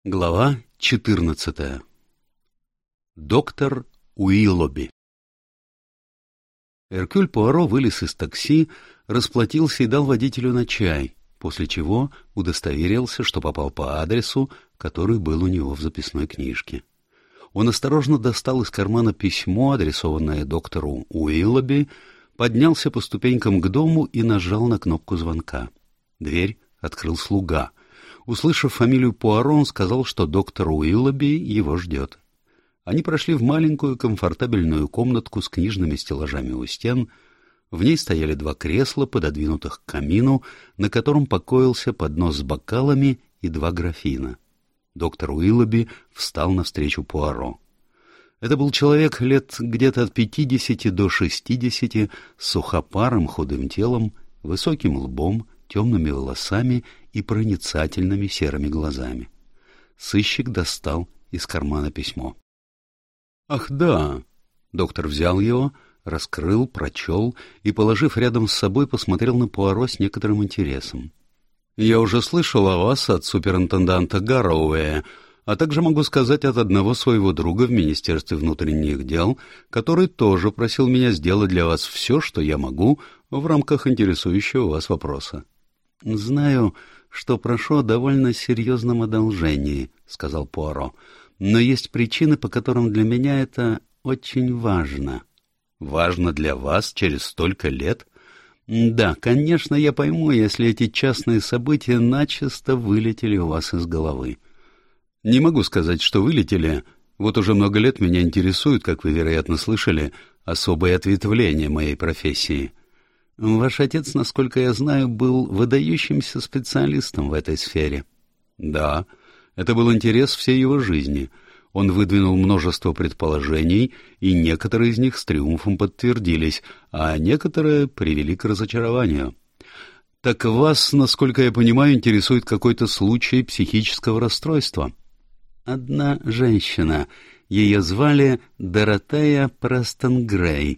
Глава 14. Доктор Уиллоби. Эркюль Пуаро вылез из такси, расплатился и дал водителю на чай, после чего удостоверился, что попал по адресу, который был у него в записной книжке. Он осторожно достал из кармана письмо, адресованное доктору Уиллоби, поднялся по ступенькам к дому и нажал на кнопку звонка. Дверь открыл слуга. Услышав фамилию Пуаро, он сказал, что доктор Уиллоби его ждет. Они прошли в маленькую комфортабельную комнатку с книжными стеллажами у стен. В ней стояли два кресла, пододвинутых к камину, на котором покоился поднос с бокалами и два графина. Доктор Уиллоби встал навстречу Пуаро. Это был человек лет где-то от 50 до 60, с сухопарым худым телом, высоким лбом, темными волосами и проницательными серыми глазами. Сыщик достал из кармана письмо. «Ах, да!» Доктор взял его, раскрыл, прочел и, положив рядом с собой, посмотрел на Пуаро с некоторым интересом. «Я уже слышал о вас от суперинтенданта Гарроуэя, а также могу сказать от одного своего друга в Министерстве внутренних дел, который тоже просил меня сделать для вас все, что я могу в рамках интересующего вас вопроса». «Знаю, что прошу о довольно серьезном одолжении», — сказал Пуаро, — «но есть причины, по которым для меня это очень важно». «Важно для вас через столько лет?» «Да, конечно, я пойму, если эти частные события начисто вылетели у вас из головы». «Не могу сказать, что вылетели. Вот уже много лет меня интересуют, как вы, вероятно, слышали, особые ответвления моей профессии». «Ваш отец, насколько я знаю, был выдающимся специалистом в этой сфере». «Да, это был интерес всей его жизни. Он выдвинул множество предположений, и некоторые из них с триумфом подтвердились, а некоторые привели к разочарованию». «Так вас, насколько я понимаю, интересует какой-то случай психического расстройства?» «Одна женщина. Ее звали Доротея Престон Грей».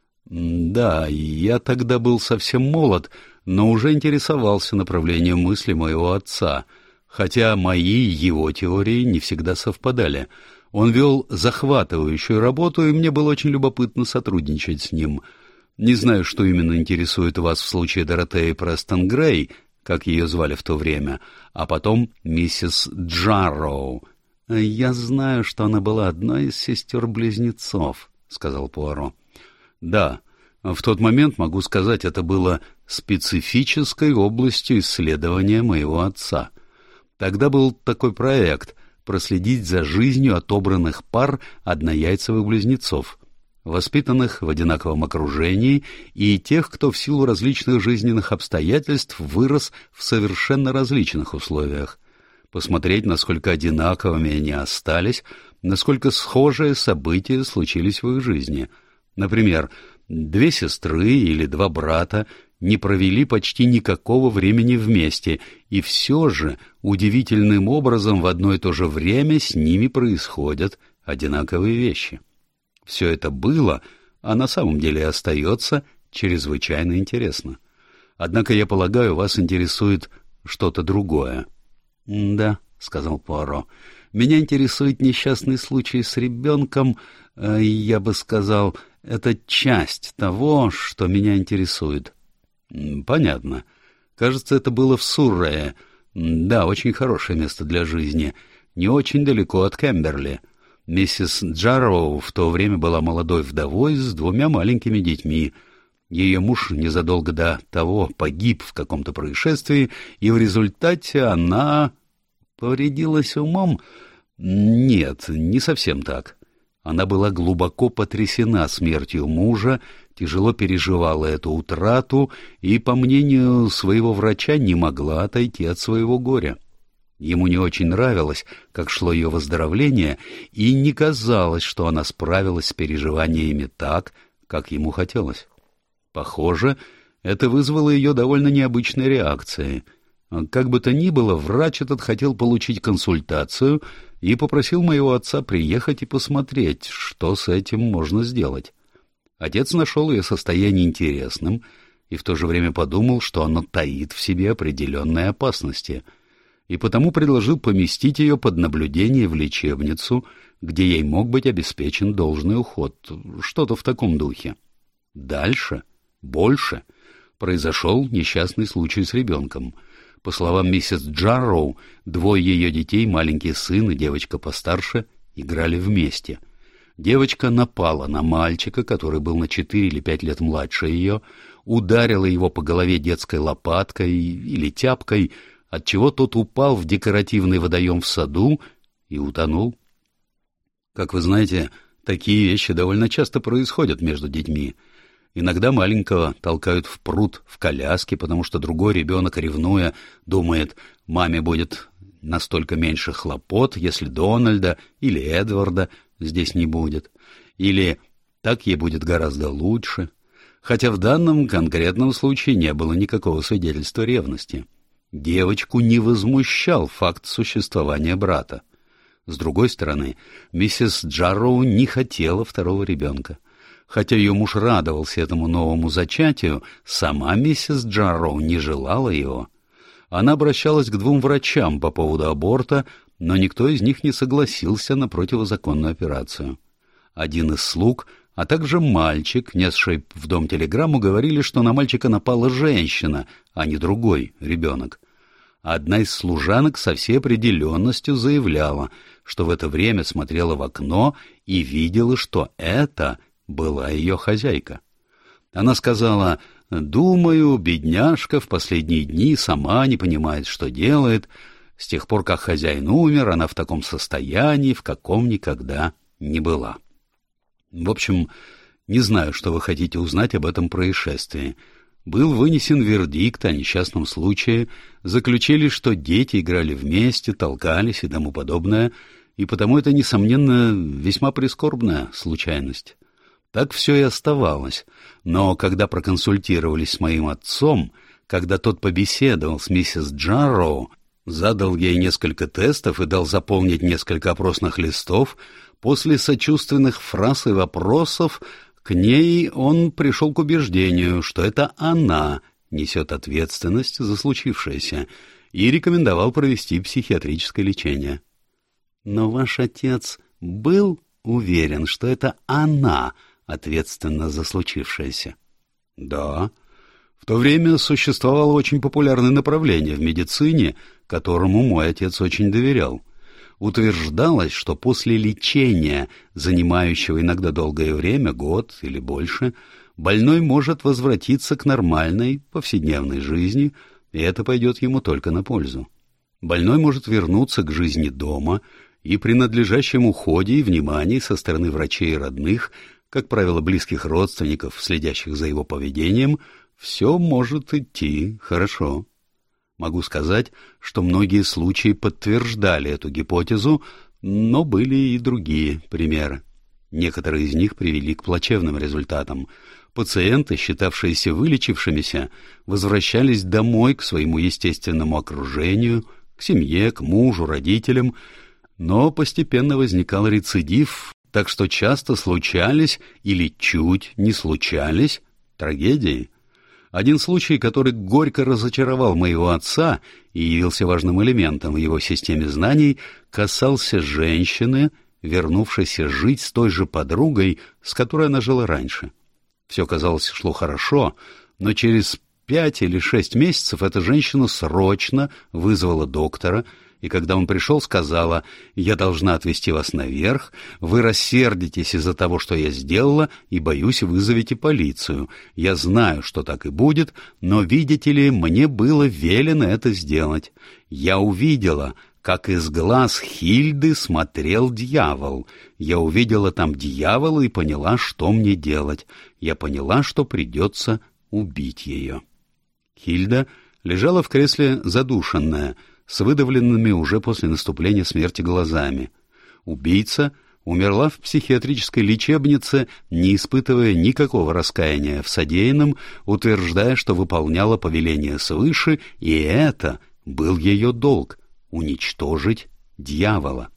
«Да, я тогда был совсем молод, но уже интересовался направлением мысли моего отца, хотя мои и его теории не всегда совпадали. Он вел захватывающую работу, и мне было очень любопытно сотрудничать с ним. Не знаю, что именно интересует вас в случае Доротеи Престон Грей, как ее звали в то время, а потом миссис Джарроу». «Я знаю, что она была одной из сестер-близнецов», — сказал Пуаро. «Да, в тот момент, могу сказать, это было специфической областью исследования моего отца. Тогда был такой проект — проследить за жизнью отобранных пар однояйцевых близнецов, воспитанных в одинаковом окружении, и тех, кто в силу различных жизненных обстоятельств вырос в совершенно различных условиях. Посмотреть, насколько одинаковыми они остались, насколько схожие события случились в их жизни. Например, две сестры или два брата не провели почти никакого времени вместе, и все же удивительным образом в одно и то же время с ними происходят одинаковые вещи. Все это было, а на самом деле остается, чрезвычайно интересно. Однако, я полагаю, вас интересует что-то другое. «Да», — сказал Пуаро, — «меня интересует несчастный случай с ребенком, я бы сказал, это часть того, что меня интересует». «Понятно. Кажется, это было в Суррее. Да, очень хорошее место для жизни. Не очень далеко от Кемберли. Миссис Джарроу в то время была молодой вдовой с двумя маленькими детьми. Ее муж незадолго до того погиб в каком-то происшествии, и в результате она...» «Повредилась умом?» «Нет, не совсем так. Она была глубоко потрясена смертью мужа, тяжело переживала эту утрату и, по мнению своего врача, не могла отойти от своего горя. Ему не очень нравилось, как шло ее выздоровление, и не казалось, что она справилась с переживаниями так, как ему хотелось. Похоже, это вызвало ее довольно необычной реакцией. Как бы то ни было, врач этот хотел получить консультацию и попросил моего отца приехать и посмотреть, что с этим можно сделать. Отец нашел ее состояние интересным и в то же время подумал, что оно таит в себе определенные опасности. и потому предложил поместить ее под наблюдение в лечебницу, где ей мог быть обеспечен должный уход, что-то в таком духе. Дальше, больше, произошел несчастный случай с ребенком. По словам миссис Джарроу, двое ее детей, маленький сын и девочка постарше, играли вместе. Девочка напала на мальчика, который был на 4 или 5 лет младше ее, ударила его по голове детской лопаткой или тяпкой, отчего тот упал в декоративный водоем в саду и утонул. Как вы знаете, такие вещи довольно часто происходят между детьми. Иногда маленького толкают в пруд в коляске, потому что другой ребенок, ревнуя, думает, маме будет настолько меньше хлопот, если Дональда или Эдварда здесь не будет, или так ей будет гораздо лучше, хотя в данном конкретном случае не было никакого свидетельства ревности. Девочку не возмущал факт существования брата. С другой стороны, миссис Джарроу не хотела второго ребенка. Хотя ее муж радовался этому новому зачатию, сама миссис Джарроу не желала его. Она обращалась к 2 врачам по поводу аборта, но никто из них не согласился на противозаконную операцию. Один из слуг, а также мальчик, несший в дом телеграмму, говорили, что на мальчика напала женщина, а не другой ребенок. Одна из служанок со всей определенностью заявляла, что в это время смотрела в окно и видела, что это была ее хозяйка. Она сказала: «Думаю, бедняжка в последние дни сама не понимает, что делает. С тех пор, как хозяин умер, она в таком состоянии, в каком никогда не была». В общем, не знаю, что вы хотите узнать об этом происшествии. Был вынесен вердикт о несчастном случае, заключили, что дети играли вместе, толкались и тому подобное, и потому это, несомненно, весьма прискорбная случайность. Так все и оставалось, но когда проконсультировались с моим отцом, когда тот побеседовал с миссис Джарроу, задал ей несколько тестов и дал заполнить несколько опросных листов, после сочувственных фраз и вопросов к ней он пришел к убеждению, что это она несет ответственность за случившееся, и рекомендовал провести психиатрическое лечение. Но ваш отец был уверен, что это она ответственна за случившееся? Да. В то время существовало очень популярное направление в медицине, которому мой отец очень доверял. Утверждалось, что после лечения, занимающего иногда долгое время, год или больше, больной может возвратиться к нормальной повседневной жизни, и это пойдет ему только на пользу. Больной может вернуться к жизни дома, и при надлежащем уходе и внимании со стороны врачей и родных, как правило, близких родственников, следящих за его поведением, все может идти хорошо. Могу сказать, что многие случаи подтверждали эту гипотезу, но были и другие примеры. Некоторые из них привели к плачевным результатам. Пациенты, считавшиеся вылечившимися, возвращались домой к своему естественному окружению, к семье, к мужу, родителям, но постепенно возникал рецидив, так что часто случались или чуть не случались трагедии. Один случай, который горько разочаровал моего отца и явился важным элементом в его системе знаний, касался женщины, вернувшейся жить с той же подругой, с которой она жила раньше. Все, казалось, шло хорошо, но через 5 или 6 месяцев эта женщина срочно вызвала доктора, и когда он пришел, сказала: «Я должна отвезти вас наверх, вы рассердитесь из-за того, что я сделала, и, боюсь, вызовете полицию. Я знаю, что так и будет, но, видите ли, мне было велено это сделать. Я увидела, как из глаз Хильды смотрел дьявол. Я увидела там дьявола и поняла, что мне делать. Я поняла, что придется убить ее». Хильда лежала в кресле задушенная, с выдавленными уже после наступления смерти глазами. Убийца умерла в психиатрической лечебнице, не испытывая никакого раскаяния в содеянном, утверждая, что выполняла повеление свыше, и это был ее долг — уничтожить дьявола.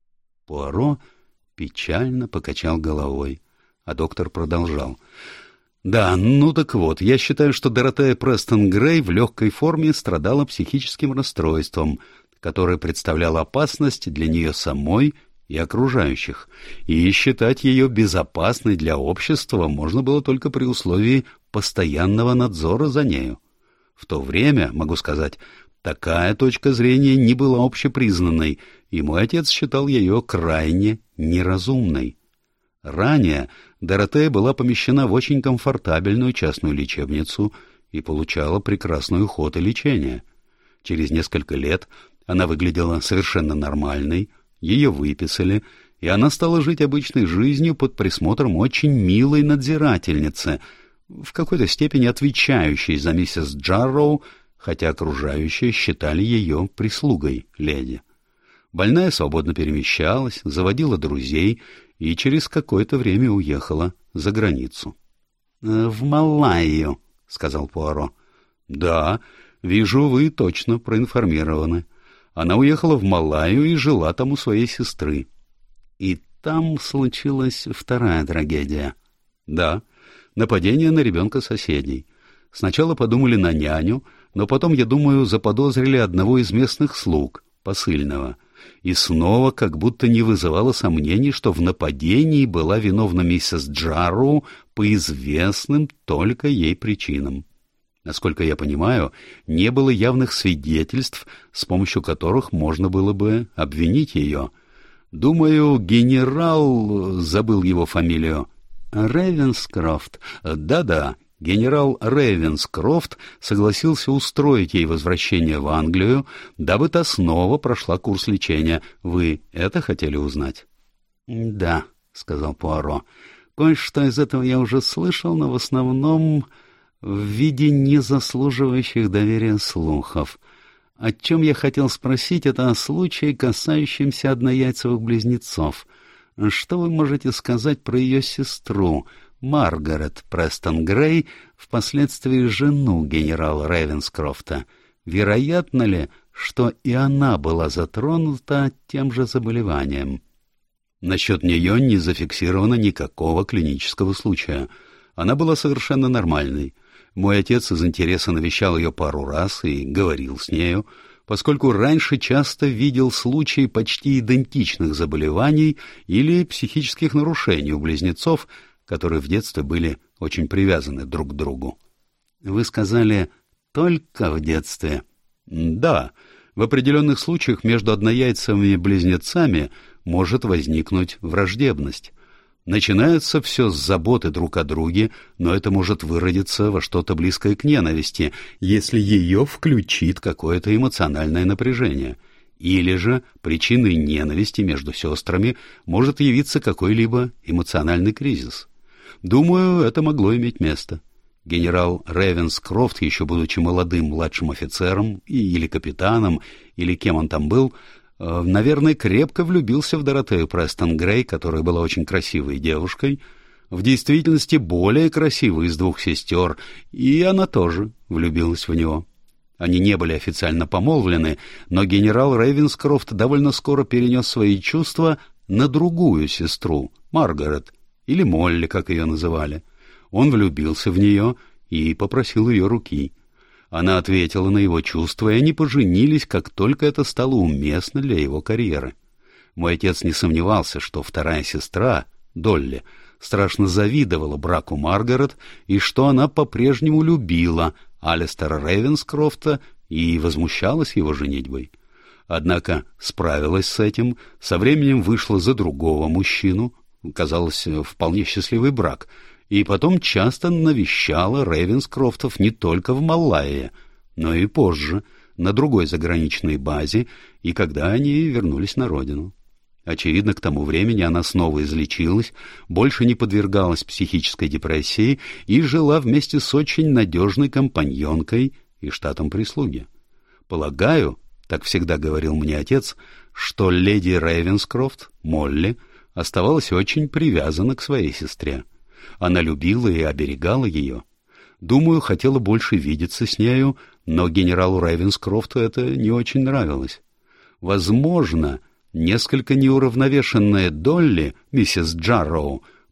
Пуаро печально покачал головой, а доктор продолжал: Да, ну так вот, я считаю, что Доротея Престон Грей в легкой форме страдала психическим расстройством, которое представляло опасность для нее самой и окружающих, и считать ее безопасной для общества можно было только при условии постоянного надзора за нею. В то время, могу сказать, такая точка зрения не была общепризнанной, и мой отец считал ее крайне неразумной. Ранее Доротея была помещена в очень комфортабельную частную лечебницу и получала прекрасный уход и лечение. Через несколько лет она выглядела совершенно нормальной, ее выписали, и она стала жить обычной жизнью под присмотром очень милой надзирательницы, в какой-то степени отвечающей за миссис Джарроу, хотя окружающие считали ее прислугой леди. Больная свободно перемещалась, заводила друзей и через какое-то время уехала за границу. — В Малайю, — сказал Пуаро. — Да, вижу, вы точно проинформированы. Она уехала в Малайю и жила там у своей сестры. — И там случилась вторая трагедия. — Да, нападение на ребенка соседей. Сначала подумали на няню, но потом, я думаю, заподозрили одного из местных слуг, посыльного. И снова как будто не вызывало сомнений, что в нападении была виновна миссис Джарроу по известным только ей причинам. Насколько я понимаю, не было явных свидетельств, с помощью которых можно было бы обвинить ее. Думаю, генерал... забыл его фамилию. Рейвенскрофт. Да-да, генерал Рейвенскрофт согласился устроить ей возвращение в Англию, дабы та снова прошла курс лечения. Вы это хотели узнать? — Да, — сказал Пуаро. — Кое-что из этого я уже слышал, но в основном в виде незаслуживающих доверия слухов. О чем я хотел спросить, это о случае, касающемся однояйцевых близнецов. Что вы можете сказать про ее сестру, Маргарет Престон Грей, впоследствии жену генерала Рейвенскрофта? Вероятно ли, что и она была затронута тем же заболеванием? Насчет нее не зафиксировано никакого клинического случая. Она была совершенно нормальной. Мой отец из интереса навещал ее пару раз и говорил с нею, поскольку раньше часто видел случаи почти идентичных заболеваний или психических нарушений у близнецов, которые в детстве были очень привязаны друг к другу. Вы сказали «только в детстве». Да, в определенных случаях между однояйцевыми близнецами может возникнуть враждебность. Начинается все с заботы друг о друге, но это может выродиться во что-то близкое к ненависти, если ее включит какое-то эмоциональное напряжение. Или же причиной ненависти между сестрами может явиться какой-либо эмоциональный кризис. Думаю, это могло иметь место. Генерал Рейвенскрофт, еще будучи молодым младшим офицером или капитаном, или кем он там был, наверное, крепко влюбился в Доротею Престон Грей, которая была очень красивой девушкой, в действительности более красивой из двух сестер, и она тоже влюбилась в него. Они не были официально помолвлены, но генерал Рейвенскрофт довольно скоро перенес свои чувства на другую сестру, Маргарет, или Молли, как ее называли. Он влюбился в нее и попросил ее руки. Она ответила на его чувства, и они поженились, как только это стало уместно для его карьеры. Мой отец не сомневался, что вторая сестра, Долли, страшно завидовала браку Маргарет, и что она по-прежнему любила Алистера Рейвенскрофта и возмущалась его женитьбой. Однако справилась с этим, со временем вышла за другого мужчину, казалось, вполне счастливый брак, и потом часто навещала Рейвенскрофтов не только в Малайе, но и позже, на другой заграничной базе, и когда они вернулись на родину. Очевидно, к тому времени она снова излечилась, больше не подвергалась психической депрессии и жила вместе с очень надежной компаньонкой и штатом прислуги. Полагаю, так всегда говорил мне отец, что леди Рейвенскрофт, Молли, оставалась очень привязана к своей сестре. Она любила и оберегала ее. Думаю, хотела больше видеться с нею, но генералу Рейвенскрофту это не очень нравилось. Возможно, несколько неуравновешенная Долли, миссис Джарроу,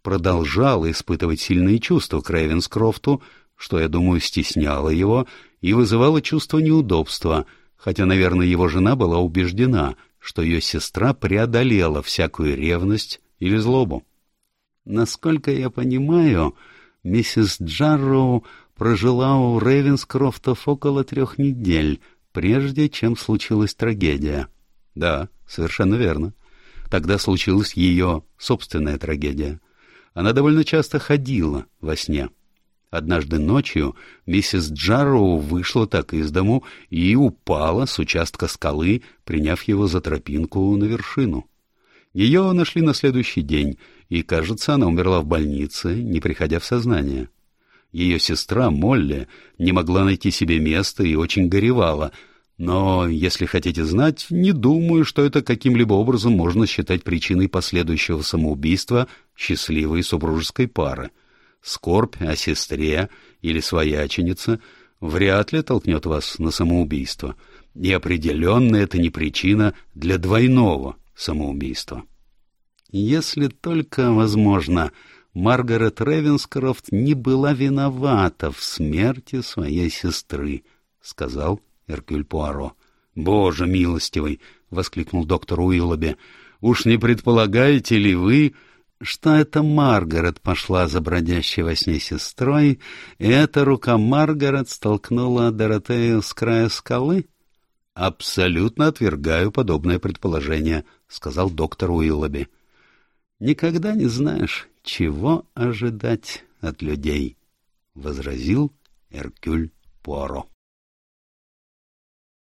продолжала испытывать сильные чувства к Рейвенскрофту, что, я думаю, стесняло его и вызывало чувство неудобства, хотя, наверное, его жена была убеждена, что ее сестра преодолела всякую ревность или злобу. Насколько я понимаю, миссис Джарроу прожила у Рейвенскрофтов около 3 недель, прежде чем случилась трагедия. Да, совершенно верно. Тогда случилась ее собственная трагедия. Она довольно часто ходила во сне. Однажды ночью миссис Джарроу вышла так из дому и упала с участка скалы, приняв его за тропинку на вершину. Ее нашли на следующий день, и, кажется, она умерла в больнице, не приходя в сознание. Ее сестра Молли не могла найти себе места и очень горевала, но, если хотите знать, не думаю, что это каким-либо образом можно считать причиной последующего самоубийства счастливой супружеской пары. Скорбь о сестре или свояченице вряд ли толкнет вас на самоубийство, и определенно это не причина для двойного самоубийства. Если только, возможно, Маргарет Рейвенскрофт не была виновата в смерти своей сестры, — сказал Эркюль Пуаро. — Боже милостивый! — воскликнул доктор Уиллоби. — Уж не предполагаете ли вы, что это Маргарет пошла за бродящей во сне сестрой, и эта рука Маргарет столкнула Доротею с края скалы? — Абсолютно отвергаю подобное предположение, — сказал доктор Уиллоби. — Никогда не знаешь, чего ожидать от людей, — возразил Эркюль Пуаро.